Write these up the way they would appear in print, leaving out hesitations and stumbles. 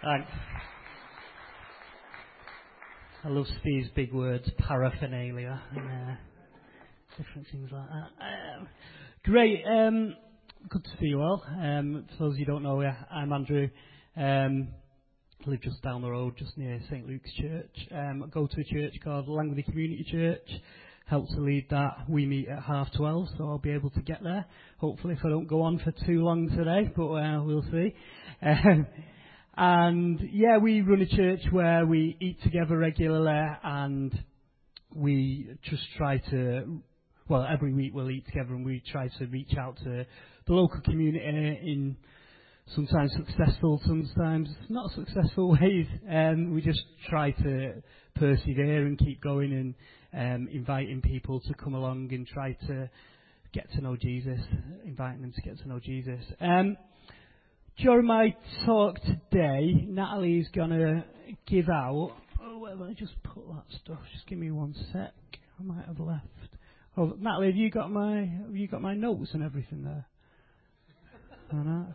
Thanks. I love Steve's big words, paraphernalia, and different things like that. Great. Good to see you all. For those of you who don't know, I'm Andrew. I live just down the road, just near St Luke's Church. I go to a church called Langley Community Church. Help to lead that. We meet at 12:30, so I'll be able to get there. Hopefully, if I don't go on for too long today, but we'll see. And yeah, we run a church where we eat together regularly, and we just try to, well, every week we'll eat together, and we try to reach out to the local community in sometimes successful, sometimes not successful ways. We just try to persevere and keep going, and inviting people to come along and try to get to know Jesus, inviting them to get to know Jesus. During my talk today, Natalie's going to give out... Oh, where have I just put that stuff? Just give me one sec. I might have left. Oh, Natalie, have you got my notes and everything there? Or not?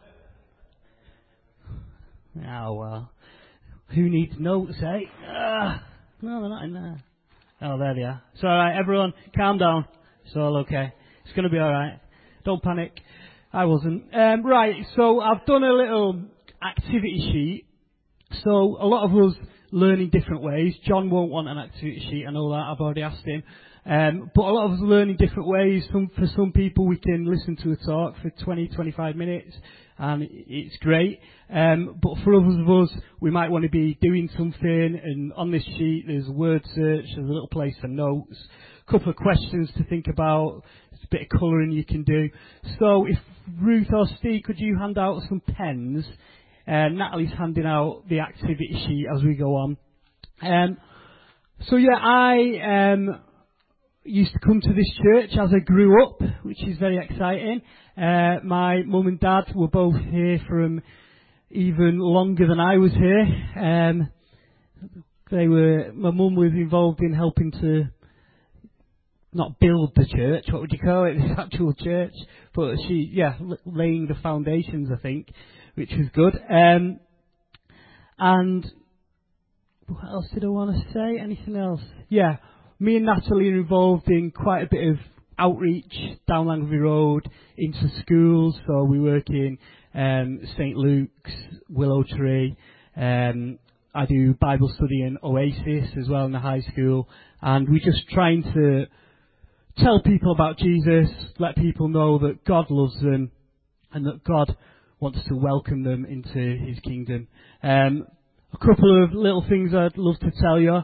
Oh, well. Who needs notes, eh? No, they're not in there. Oh, there they are. It's all right, everyone. Calm down. It's all okay. It's going to be all right. Don't panic. I wasn't. Right, so I've done a little activity sheet. So a lot of us learn in different ways. John won't want an activity sheet. I know that. I've already asked him. But a lot of us learn in different ways. For some people, we can listen to a talk for 20, 25 minutes, and it's great. But for others of us, we might want to be doing something, and on this sheet, there's a word search, there's a little place for notes, a couple of questions to think about, there's a bit of colouring you can do. So if Ruth or Steve, could you hand out some pens? Natalie's handing out the activity sheet as we go on. So yeah, I used to come to this church as I grew up, which is very exciting. My mum and dad were both here from even longer than I was here. My mum was involved in helping to not build the church, what would you call it, this actual church, but she, laying the foundations, I think, which was good. And what else did I want to say? Anything else? Yeah. Me and Natalie are involved in quite a bit of outreach down Langley Road into schools. So we work in St Luke's, Willow Tree. I do Bible study in Oasis as well in the high school. And we're just trying to tell people about Jesus, let people know that God loves them and that God wants to welcome them into his kingdom. A couple of little things I'd love to tell you.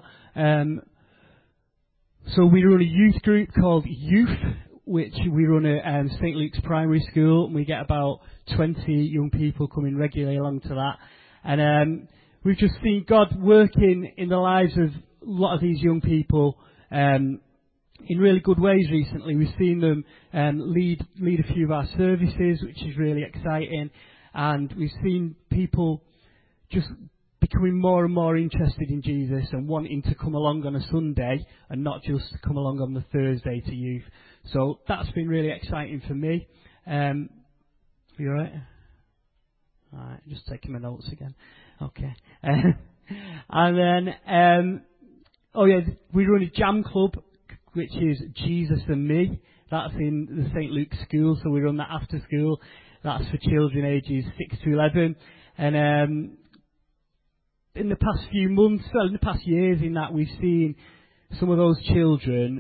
So we run a youth group called Youth, which we run at St Luke's Primary School, and we get about 20 young people coming regularly along to that. And we've just seen God working in the lives of a lot of these young people in really good ways recently. We've seen them lead a few of our services, which is really exciting. And we've seen people just becoming more and more interested in Jesus and wanting to come along on a Sunday and not just come along on the Thursday to youth. So that's been really exciting for me. You all right? All right, just taking my notes again. Okay. And then, we run a jam club, which is Jesus and Me. That's in the St Luke's school, so we run that after school. That's for children ages 6 to 11. And in the past few months, in the past years in that, we've seen some of those children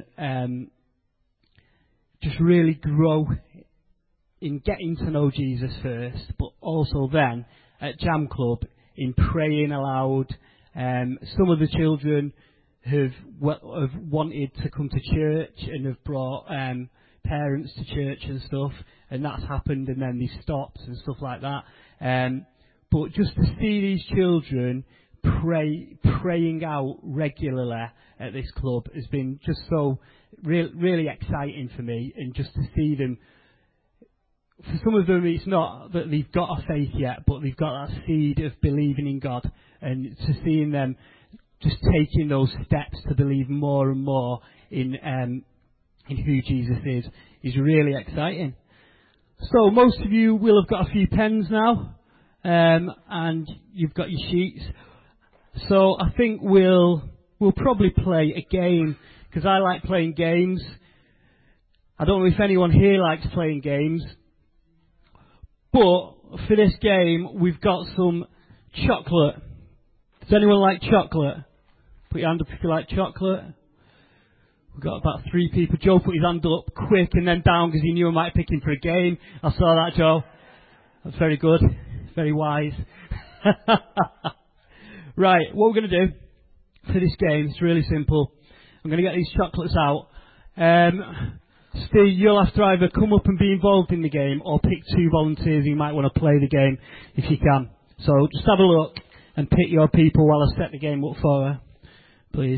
just really grow in getting to know Jesus first, but also then at Jam Club in praying aloud. Some of the children have wanted to come to church and have brought parents to church and stuff, and that's happened, and then they stopped and stuff like that. But just to see these children praying out regularly at this club has been just so really exciting for me, and just to see them. For some of them, it's not that they've got a faith yet, but they've got that seed of believing in God, and to seeing them just taking those steps to believe more and more in who Jesus is really exciting. So most of you will have got a few pens now. and you've got your sheets. So I think we'll probably play a game, because I like playing games. I don't know if anyone here likes playing games, but for this game we've got some chocolate. Does anyone like chocolate? Put your hand up if you like chocolate. We've got about 3 people. Joe put his hand up quick and then down because he knew I might pick him for a game. I saw that, Joe. That's very good. Very wise. Right, what we're going to do for this game, it's really simple. I'm going to get these chocolates out. Steve, you'll have to either come up and be involved in the game or pick 2 volunteers who might want to play the game if you can. So just have a look and pick your people while I set the game up for her, please.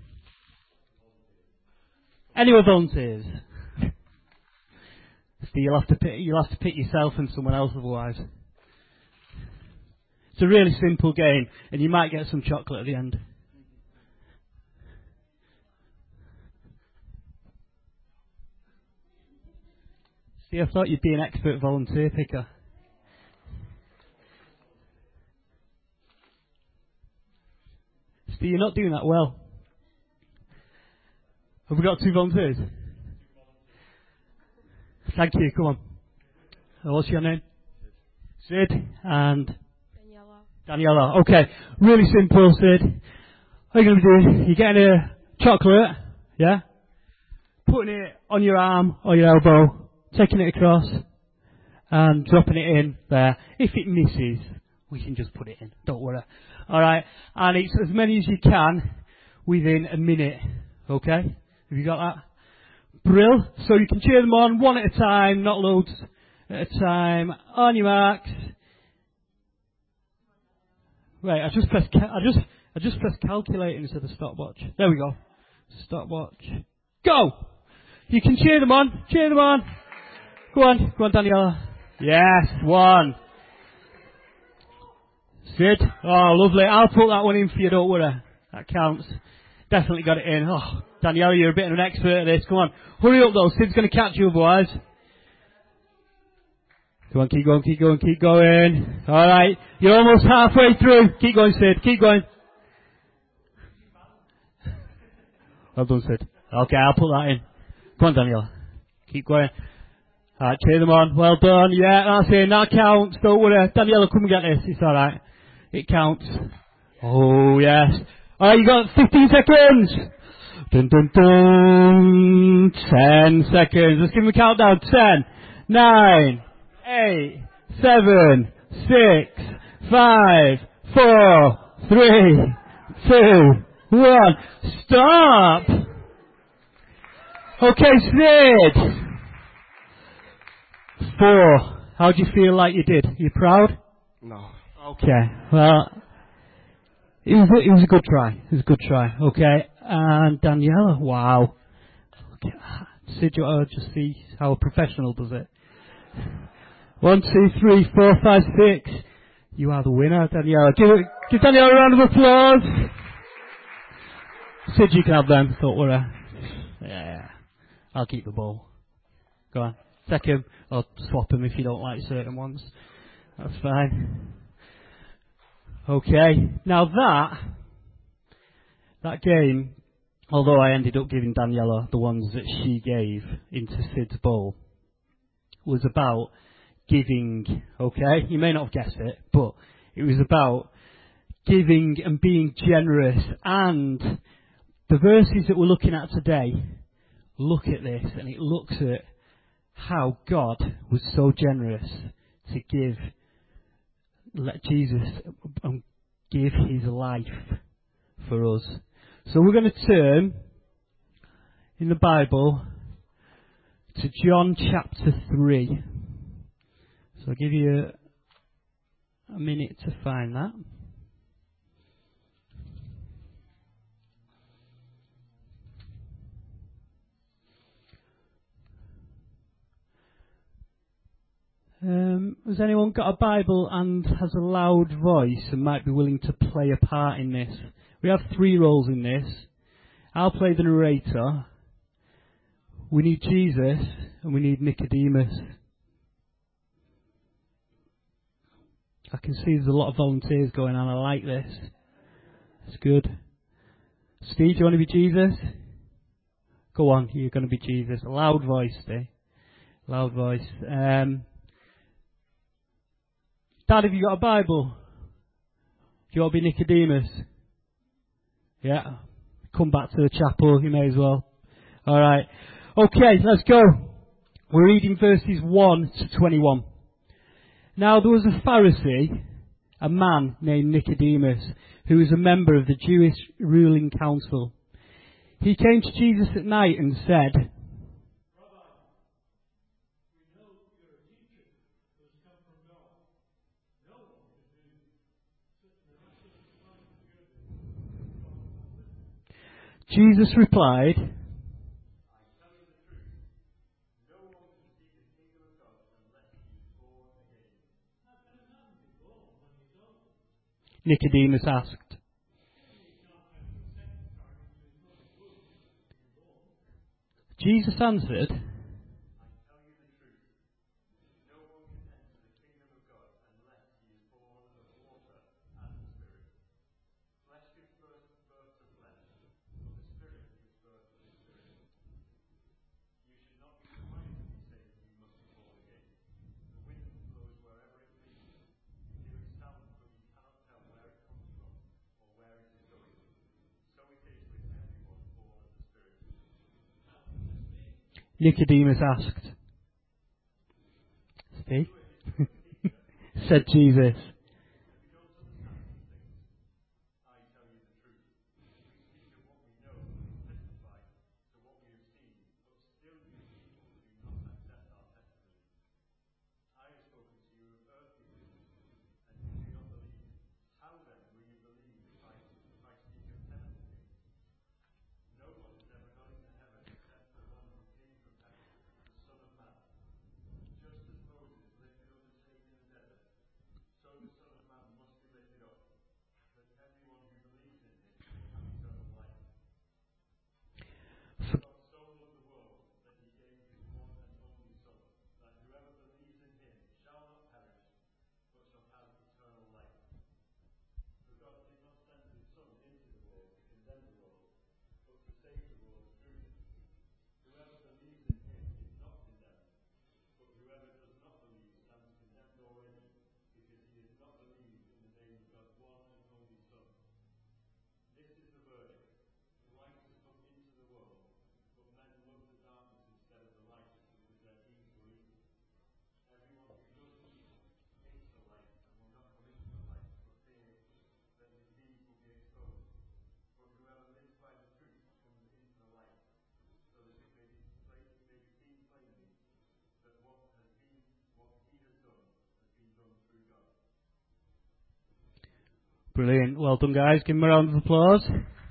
Any other volunteers? Steve, you'll have to pick yourself and someone else otherwise. It's a really simple game, and you might get some chocolate at the end. See, I thought you'd be an expert volunteer picker. Steve, you're not doing that well. Have we got 2 volunteers? Thank you, come on. What's your name? Sid and Daniela. Okay, really simple, Sid. What you're going to be doing, you're getting a chocolate, yeah? Putting it on your arm or your elbow, taking it across, and dropping it in there. If it misses, we can just put it in, don't worry. Alright, and it's as many as you can within a minute, okay? Have you got that? Brill. So you can cheer them on one at a time, not loads at a time. On your marks. Right, I just pressed calculate instead of stopwatch. There we go. Stopwatch. Go! You can cheer them on. Cheer them on. Go on, Daniela. Yes, 1. Sid. Oh, lovely. I'll put that one in for you, don't worry. That counts. Definitely got it in. Oh, Daniela, you're a bit of an expert at this. Come on. Hurry up though, Sid's going to catch you otherwise. Come on, keep going. Alright, you're almost halfway through. Keep going, Sid, keep going. Well done, Sid. Okay, I'll put that in. Come on, Daniela. Keep going. Alright, cheer them on. Well done. Yeah, that's it. That counts. Don't worry. Daniela, come and get this. It's alright. It counts. Oh, yes. Alright, you got 15 seconds. Dun dun dun. 10 seconds. Let's give them a countdown. 10, 9, 8, 7, 6, 5, 4, 3, 2, 1. Stop! Okay, Sid. 4. How do you feel like you did? You proud? No. Okay. Well, it was a good try. It was a good try. Okay. And Daniela, wow. Okay. Sid, you just see how a professional does it. 1, 2, 3, 4, 5, 6. You are the winner, Daniela. Give Daniela a round of applause. Sid, you can have them. Don't worry. Yeah. I'll keep the ball. Go on. Take him. Or swap him if you don't like certain ones. That's fine. Okay. Now that game, although I ended up giving Daniela the ones that she gave into Sid's bowl, was about giving, okay? You may not have guessed it, but it was about giving and being generous. And the verses that we're looking at today, look at this, and it looks at how God was so generous to let Jesus give his life for us. So we're going to turn in the Bible to John chapter 3. So I'll give you a minute to find that. Has anyone got a Bible and has a loud voice and might be willing to play a part in this? We have 3 roles in this. I'll play the narrator. We need Jesus and we need Nicodemus. I can see there's a lot of volunteers going on. I like this. It's good. Steve, do you want to be Jesus? Go on, you're going to be Jesus. A loud voice, Steve. Loud voice. Dad, have you got a Bible? Do you want to be Nicodemus? Yeah. Come back to the chapel, you may as well. Alright. Okay, let's go. We're reading verses 1 to 21. Now there was a Pharisee, a man named Nicodemus, who was a member of the Jewish ruling council. He came to Jesus at night and said, Jesus replied, Nicodemus asked. Jesus answered, Nicodemus asked. See? Said Jesus. Brilliant. Well done, guys. Give them a round of applause.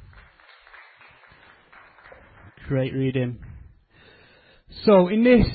Great reading. So, in this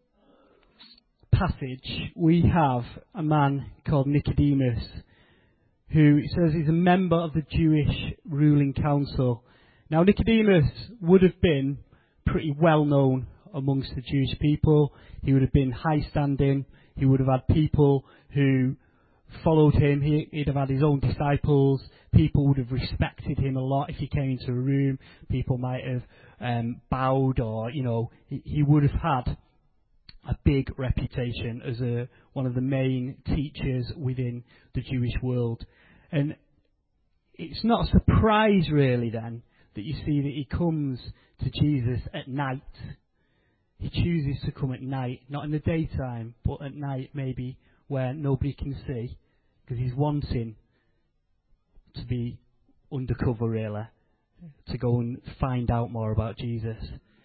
passage, we have a man called Nicodemus, who says he's a member of the Jewish ruling council. Now, Nicodemus would have been pretty well known amongst the Jewish people. He would have been high standing. He would have had people who followed him. He'd have had his own disciples. People would have respected him a lot if he came into a room. People might have bowed, or he would have had a big reputation as one of the main teachers within the Jewish world. And it's not a surprise really then that you see that he comes to Jesus at night. He chooses to come at night, not in the daytime, but at night maybe where nobody can see, because he's wanting to be undercover really, to go and find out more about Jesus.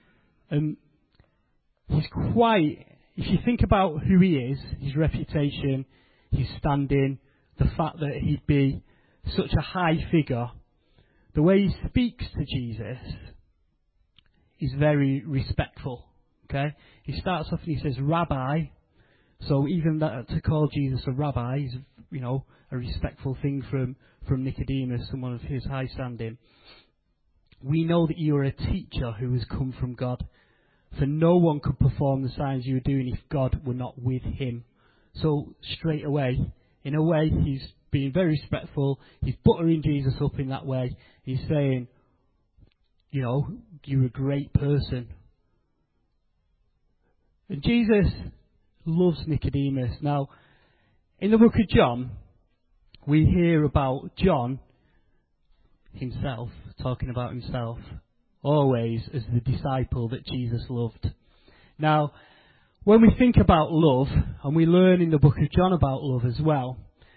He's quite, if you think about who he is, his reputation, his standing, the fact that he'd be such a high figure, the way he speaks to Jesus is very respectful. Okay, he starts off and he says, "Rabbi." So even that, to call Jesus a rabbi is, a respectful thing from Nicodemus, someone of his high standing. We know that you are a teacher who has come from God, for no one could perform the signs you are doing if God were not with him. So straight away, In a way, he's being very respectful. He's buttering Jesus up in that way. He's saying, you know, you're a great person. And Jesus loves Nicodemus. Now, in the book of John, we hear about John himself, talking about himself, always as the disciple that Jesus loved. Now, when we think about love, and we learn in the book of John about love as well,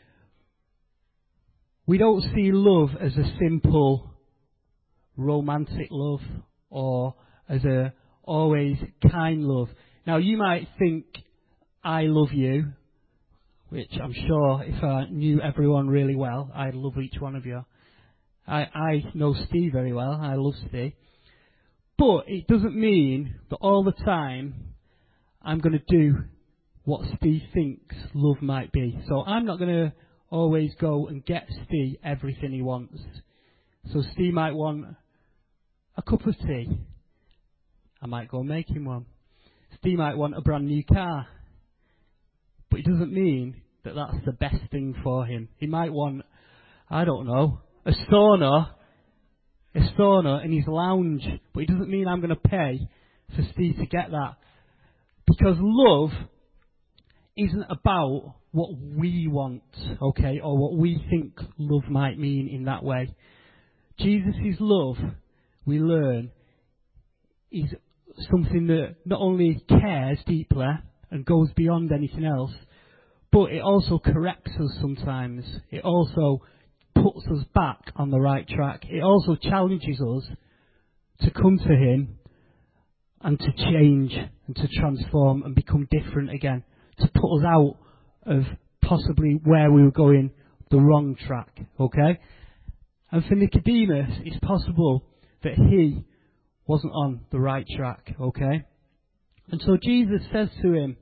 we don't see love as a simple romantic love or as a always kind love. Now, you might think, I love you, which I'm sure if I knew everyone really well, I'd love each one of you. I know Steve very well. I love Steve. But it doesn't mean that all the time I'm going to do what Steve thinks love might be. So I'm not going to always go and get Steve everything he wants. So Steve might want a cup of tea. I might go and make him one. Steve might want a brand new car. But it doesn't mean that that's the best thing for him. He might want, I don't know, a sauna in his lounge. But it doesn't mean I'm going to pay for Steve to get that. Because love isn't about what we want, okay, or what we think love might mean in that way. Jesus' love, we learn, is something that not only cares deeply and goes beyond anything else, but it also corrects us sometimes. It also puts us back on the right track. It also challenges us to come to Him and to change and to transform and become different again, to put us out of possibly where we were going, the wrong track, okay? And for Nicodemus, it's possible that he wasn't on the right track, okay? And so Jesus says to him,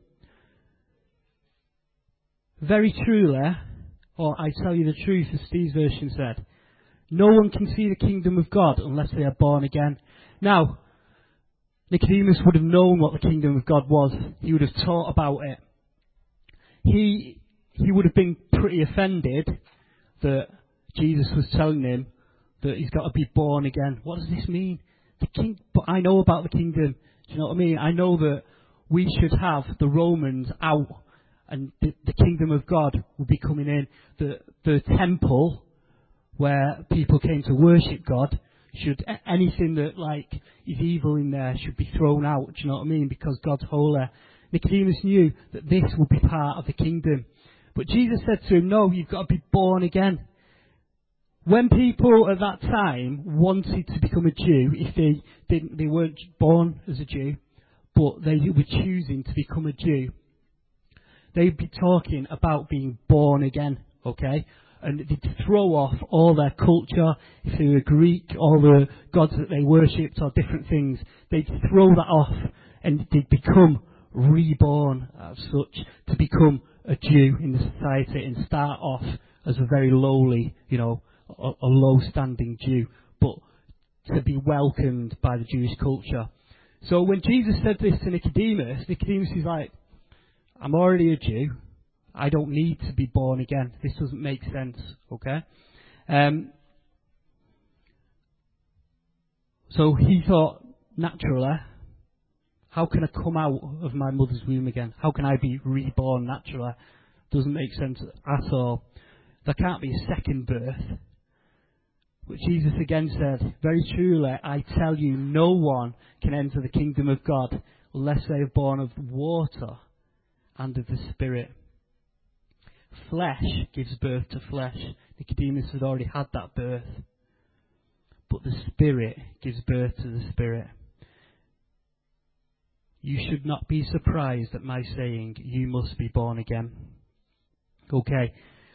very truly, or I tell you the truth, as Steve's version said, no one can see the kingdom of God unless they are born again. Now, Nicodemus would have known what the kingdom of God was. He would have taught about it. He would have been pretty offended that Jesus was telling him that he's got to be born again. What does this mean? But I know about the kingdom. Do you know what I mean? I know that we should have the Romans out and the kingdom of God will be coming in. The temple where people came to worship God, should anything that like is evil in there should be thrown out. Do you know what I mean? Because God's holy. Nicodemus knew that this would be part of the kingdom. But Jesus said to him, no, you've got to be born again. When people at that time wanted to become a Jew, if they weren't born as a Jew, but they were choosing to become a Jew, they'd be talking about being born again, okay? And they'd throw off all their culture. If they were Greek, all the gods that they worshipped or different things, they'd throw that off and they'd become reborn as such, to become a Jew in the society and start off as a very lowly, you know, a low-standing Jew, but to be welcomed by the Jewish culture. So when Jesus said this to Nicodemus, Nicodemus is like, I'm already a Jew. I don't need to be born again. This doesn't make sense, okay? So he thought, naturally, how can I come out of my mother's womb again? How can I be reborn naturally? Doesn't make sense at all. There can't be a second birth. But Jesus again said, very truly, I tell you, no one can enter the kingdom of God unless they are born of water and of the Spirit. Flesh gives birth to flesh. Nicodemus had already had that birth. But the Spirit gives birth to the Spirit. You should not be surprised at my saying, you must be born again. Okay.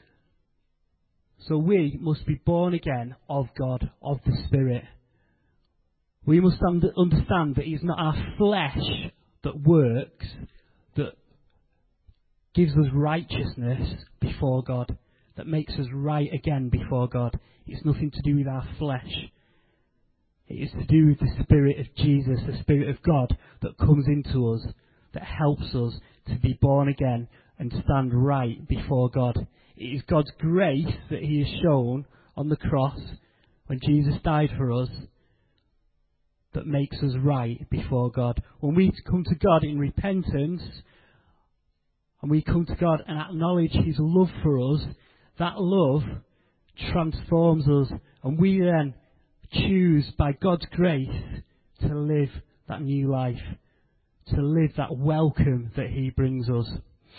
So we must be born again of God, of the Spirit. We must understand that it's not our flesh that works, that gives us righteousness before God, that makes us right again before God. It's nothing to do with our flesh. It is to do with the Spirit of Jesus, the Spirit of God that comes into us, that helps us to be born again and stand right before God. It is God's grace that he has shown on the cross when Jesus died for us that makes us right before God. When we come to God in repentance and we come to God and acknowledge his love for us, that love transforms us, and we then choose by God's grace to live that new life, to live that welcome that he brings us.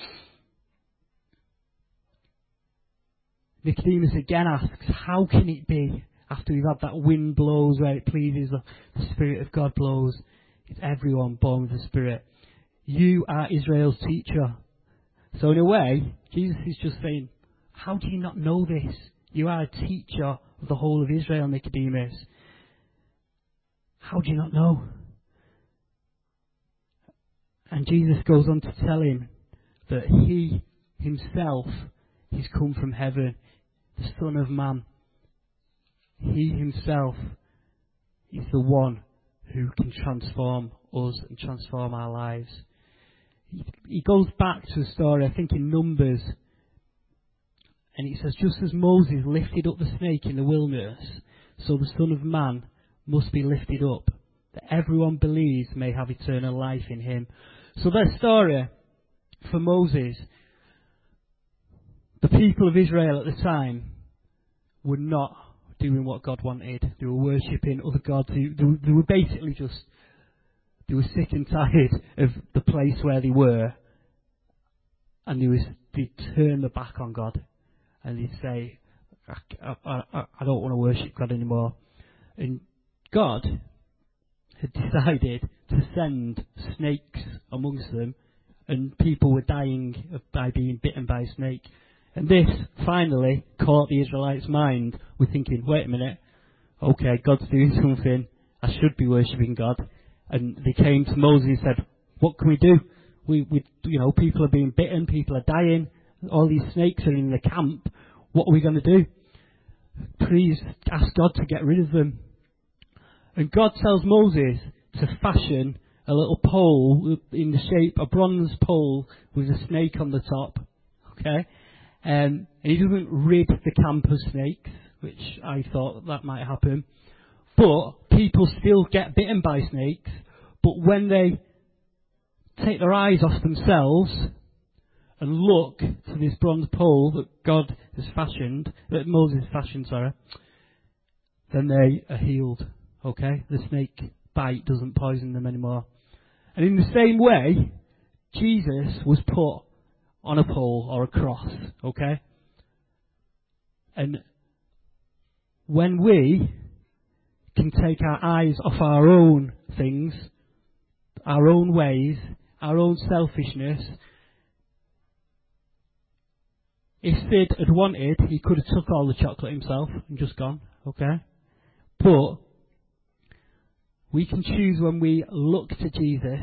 Nicodemus again asks, how can it be, after we've had that wind blows where it pleases, the Spirit of God blows, it's everyone born with the Spirit. You are Israel's teacher. So in a way, Jesus is just saying, how do you not know this? You are a teacher of the whole of Israel, Nicodemus. How do you not know? And Jesus goes on to tell him that he himself is come from heaven, the Son of Man. He himself is the one who can transform us and transform our lives. He goes back to a story, I think in Numbers, and it says, just as Moses lifted up the snake in the wilderness, so the Son of Man must be lifted up, that everyone believes may have eternal life in him. So that story for Moses, the people of Israel at the time were not doing what God wanted. They were worshipping other gods. They were basically just, they were sick and tired of the place where they were, and they'd turn their back on God. And they'd say, I don't want to worship God anymore. And God had decided to send snakes amongst them, and people were dying by being bitten by a snake. And this finally caught the Israelites' mind. We're thinking, wait a minute, okay, God's doing something. I should be worshipping God. And they came to Moses and said, what can we do? People are being bitten, people are dying. All these snakes are in the camp. What are we going to do? Please ask God to get rid of them. And God tells Moses to fashion a little pole in the shape, a bronze pole with a snake on the top. Okay? And he doesn't rid the camp of snakes, which I thought that might happen. But people still get bitten by snakes. But when they take their eyes off themselves and look to this bronze pole that God has fashioned, that Moses fashioned, then they are healed. Okay? The snake bite doesn't poison them anymore. And in the same way, Jesus was put on a pole or a cross. Okay? And when we can take our eyes off our own things, our own ways, our own selfishness, if Sid had wanted, he could have took all the chocolate himself and just gone, okay? But we can choose when we look to Jesus,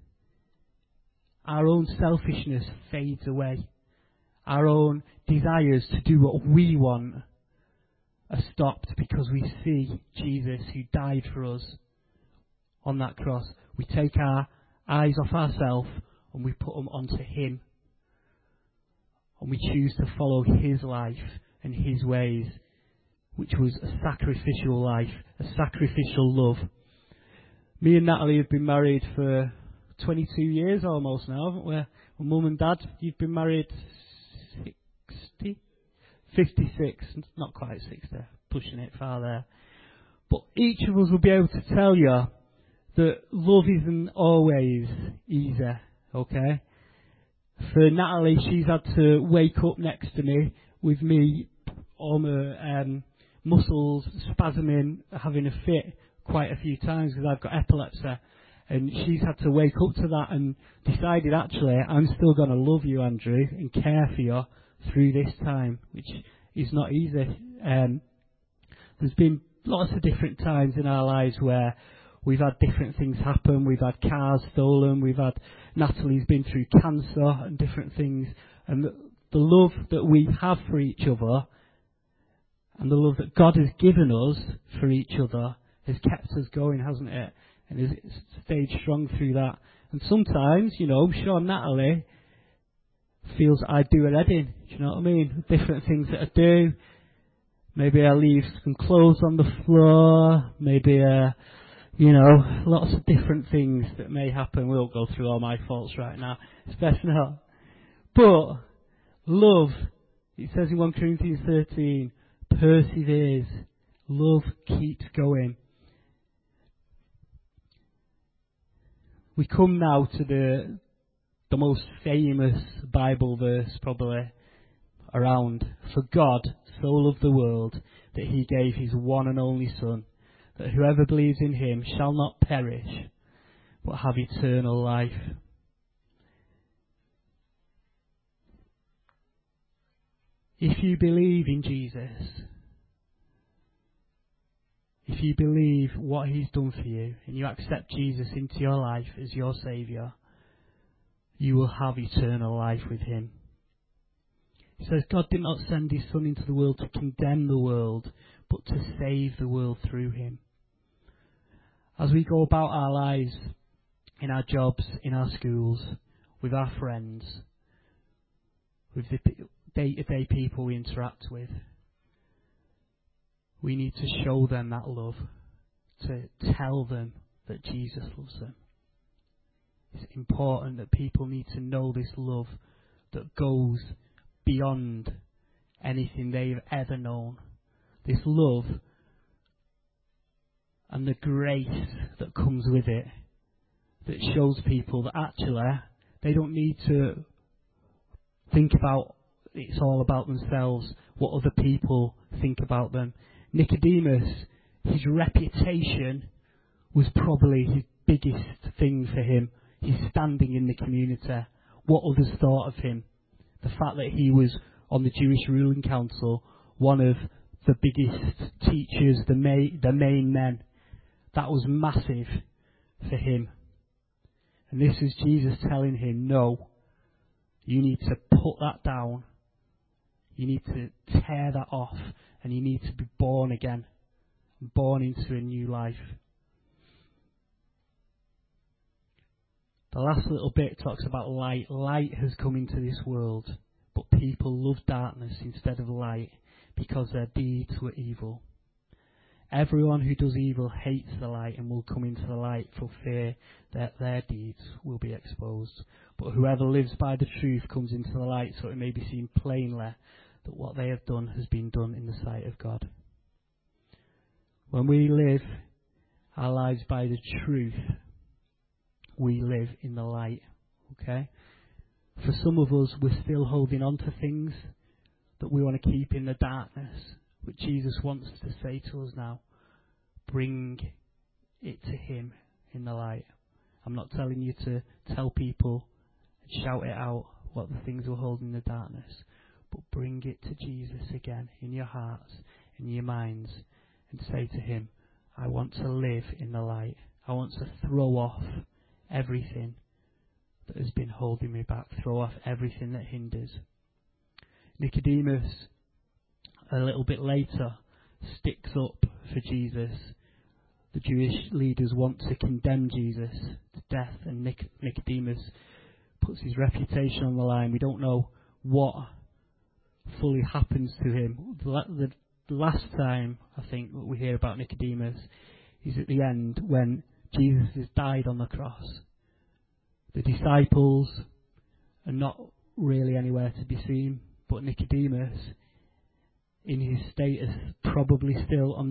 our own selfishness fades away. Our own desires to do what we want are stopped because we see Jesus who died for us on that cross. We take our eyes off ourselves and we put them onto him. And we choose to follow his life and his ways, which was a sacrificial life, a sacrificial love. Me and Natalie have been married for 22 years almost now, haven't we? My mum and dad, you've been married 60? 56, not quite 60, pushing it far there. But each of us will be able to tell you that love isn't always easy, okay? For Natalie, she's had to wake up next to me with me, all my muscles spasming, having a fit quite a few times because I've got epilepsy. And she's had to wake up to that and decided, actually, I'm still going to love you, Andrew, and care for you through this time, which is not easy. There's been lots of different times in our lives where we've had different things happen. We've had cars stolen. Natalie's been through cancer and different things. And the love that we have for each other and the love that God has given us for each other has kept us going, hasn't it? And has stayed strong through that. And sometimes, I'm sure Natalie feels I do already. Do you know what I mean? Different things that I do. Maybe I leave some clothes on the floor. Maybe, lots of different things that may happen. We won't go through all my faults right now. It's best not. But love, it says in 1 Corinthians 13, perseveres. Love keeps going. We come now to the most famous Bible verse probably around. For God so loved the world that he gave his one and only Son, that whoever believes in him shall not perish, but have eternal life. If you believe in Jesus, if you believe what he's done for you, and you accept Jesus into your life as your Saviour, you will have eternal life with him. It says God did not send his Son into the world to condemn the world, but to save the world through him. As we go about our lives, in our jobs, in our schools, with our friends, with the day-to-day people we interact with, we need to show them that love, to tell them that Jesus loves them. It's important that people need to know this love that goes beyond anything they've ever known. This love and the grace that comes with it, that shows people that actually they don't need to think about it's all about themselves, what other people think about them. Nicodemus, his reputation was probably his biggest thing for him. His standing in the community, what others thought of him. The fact that he was on the Jewish ruling council, one of the biggest teachers, the main men. That was massive for him. And this is Jesus telling him, no, you need to put that down. You need to tear that off, and you need to be born again, born into a new life. The last little bit talks about light. Light has come into this world, but people love darkness instead of light because their deeds were evil. Everyone who does evil hates the light and will come into the light for fear that their deeds will be exposed. But whoever lives by the truth comes into the light, so it may be seen plainly that what they have done has been done in the sight of God. When we live our lives by the truth, we live in the light. Okay? For some of us, we're still holding on to things that we want to keep in the darkness. But Jesus wants to say to us now, bring it to him in the light. I'm not telling you to tell people and shout it out what the things we're holding in the darkness, but bring it to Jesus again in your hearts, in your minds, and say to him, I want to live in the light. I want to throw off everything that has been holding me back, throw off everything that hinders. Nicodemus, a little bit later, sticks up for Jesus. The Jewish leaders want to condemn Jesus to death, and Nicodemus puts his reputation on the line. We don't know what fully happens to him. The last time, I think, that we hear about Nicodemus is at the end when Jesus has died on the cross. The disciples are not really anywhere to be seen, but Nicodemus, in his status, probably still on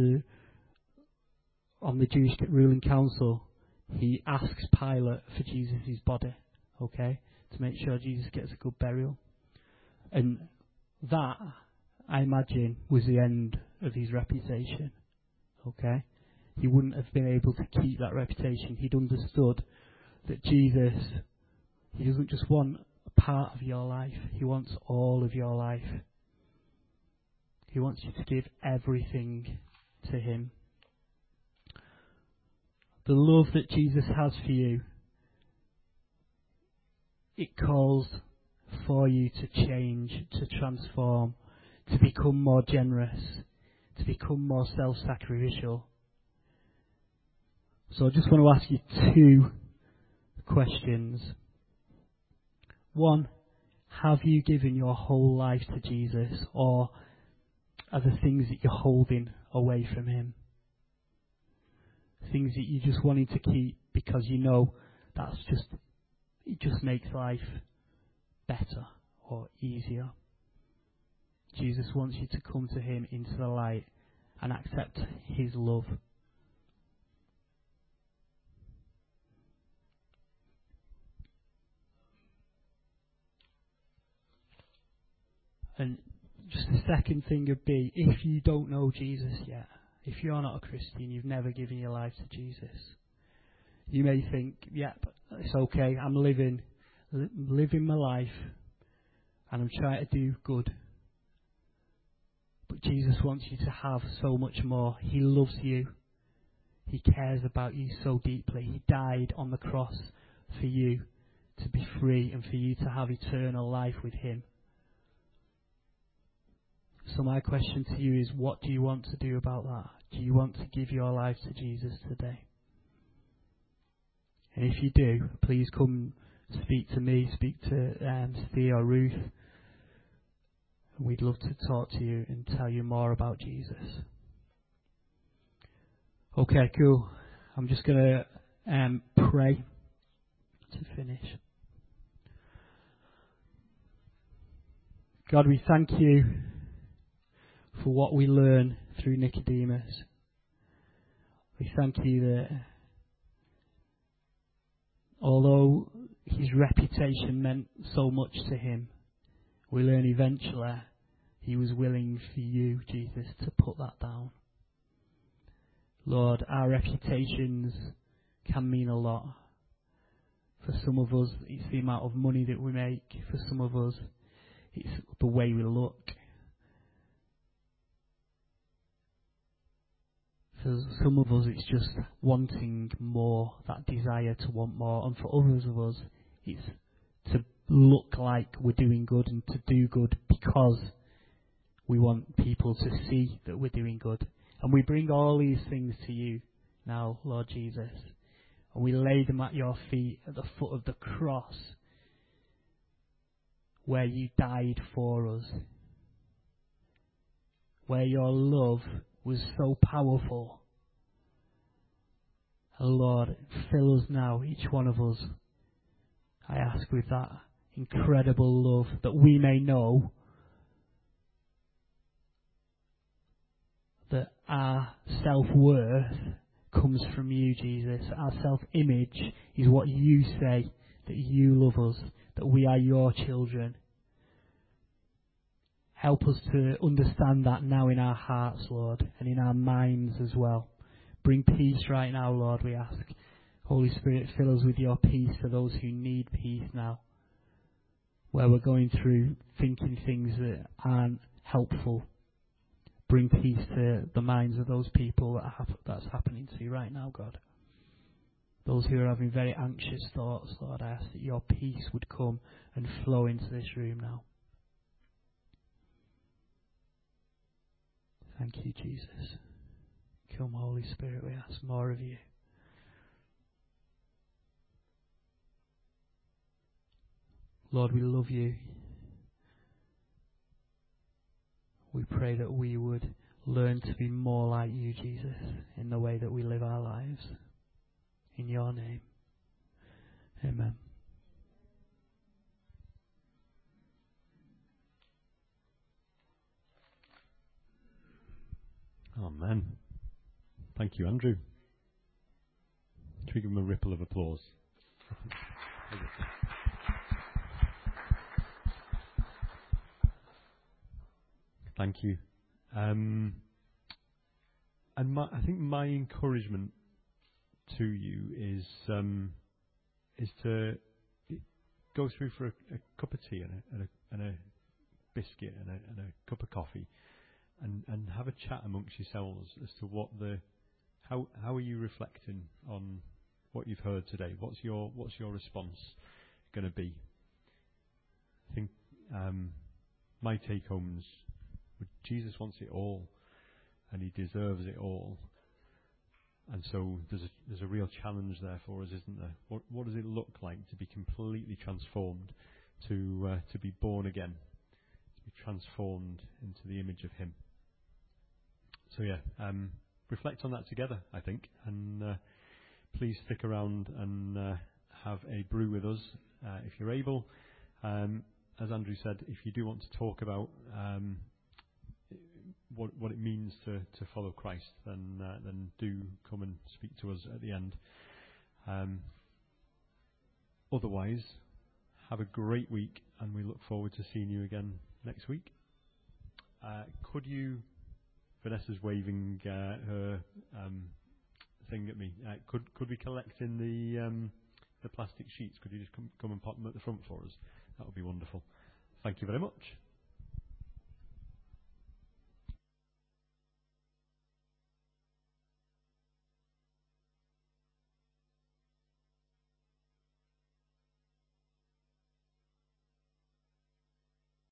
the Jewish ruling council, he asks Pilate for Jesus' body, okay, to make sure Jesus gets a good burial. And that, I imagine, was the end of his reputation, okay? He wouldn't have been able to keep that reputation. He'd understood that Jesus, he doesn't just want a part of your life, he wants all of your life. He wants you to give everything to him. The love that Jesus has for you, it calls for you to change, to transform, to become more generous, to become more self-sacrificial. So I just want to ask you two questions. One, Have you given your whole life to Jesus, or are the things that you're holding away from him? Things that you just wanted to keep because you know it just makes life better or easier. Jesus wants you to come to him into the light and accept his love. And just the second thing would be, if you don't know Jesus yet, if you're not a Christian, you've never given your life to Jesus, you may think, yep, it's okay, I'm living my life and I'm trying to do good. But Jesus wants you to have so much more. He loves you. He cares about you so deeply. He died on the cross for you to be free and for you to have eternal life with him. So my question to you is, what do you want to do about that? Do you want to give your life to Jesus today? And if you do, please come speak to me, speak to Steve or Ruth. We'd love to talk to you and tell you more about Jesus. Okay, cool. I'm just going to pray to finish. God, we thank you for what we learn through Nicodemus. We thank you that although his reputation meant so much to him, we learn eventually he was willing for you, Jesus, to put that down. Lord, our reputations can mean a lot. For some of us, it's the amount of money that we make. For some of us, it's the way we look. For some of us, it's just wanting more, that desire to want more. And for others of us, it's to look like we're doing good and to do good because we want people to see that we're doing good. And we bring all these things to you now, Lord Jesus. And we lay them at your feet at the foot of the cross where you died for us. Where your love was so powerful. And Lord, fill us now, each one of us, I ask, with that incredible love, that we may know that our self-worth comes from you, Jesus. Our self-image is what you say, that you love us, that we are your children. Help us to understand that now in our hearts, Lord, and in our minds as well. Bring peace right now, Lord, we ask. Holy Spirit, fill us with your peace for those who need peace now. Where we're going through thinking things that aren't helpful. Bring peace to the minds of those people that's happening to right now, God. Those who are having very anxious thoughts, Lord, I ask that your peace would come and flow into this room now. Thank you, Jesus. Come, Holy Spirit, we ask more of you. Lord, we love you. We pray that we would learn to be more like you, Jesus, in the way that we live our lives. In your name. Amen. Amen. Thank you, Andrew. Should we give him a ripple of applause? Thank you. And I think my encouragement to you is to go through for a cup of tea and a biscuit and a cup of coffee, and have a chat amongst yourselves as to how are you reflecting on what you've heard today? What's your response going to be? I think my take homes. Jesus wants it all, and he deserves it all. And so there's a real challenge there for us, isn't there? What does it look like to be completely transformed, to be born again, to be transformed into the image of Him. So reflect on that together, I think, and please stick around and have a brew with us if you're able. As Andrew said, if you do want to talk about what it means to follow Christ, then do come and speak to us at the end. Otherwise, have a great week, and we look forward to seeing you again next week. Could you, Vanessa's waving her thing at me. Could we collect in the plastic sheets? Could you just come and pop them at the front for us? That would be wonderful. Thank you very much.